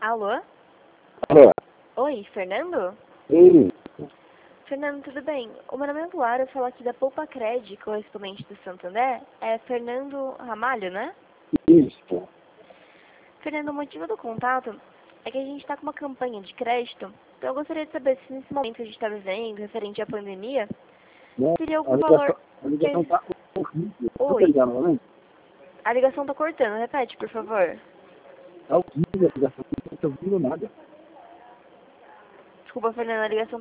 Alô? Alô? Oi, Fernando? Ei, Fernando, tudo bem? O meu nome é Luara, eu falo aqui da Poupa Cred, correspondente do Santander. É Fernando Ramalho, né? isso. Fernando, o motivo do contato é que a gente está com uma campanha de crédito. Então eu gostaria de saber se nesse momento que a gente está vivendo, referente à pandemia, Né? teria A algum valor ligação, a que... ligação tá horrível. Você tá Oi, ligando novamente? a ligação tá cortando, repete, por favor. Tá horrível a ligação, não tô ouvindo nada. Desculpa, Fernando, a ligação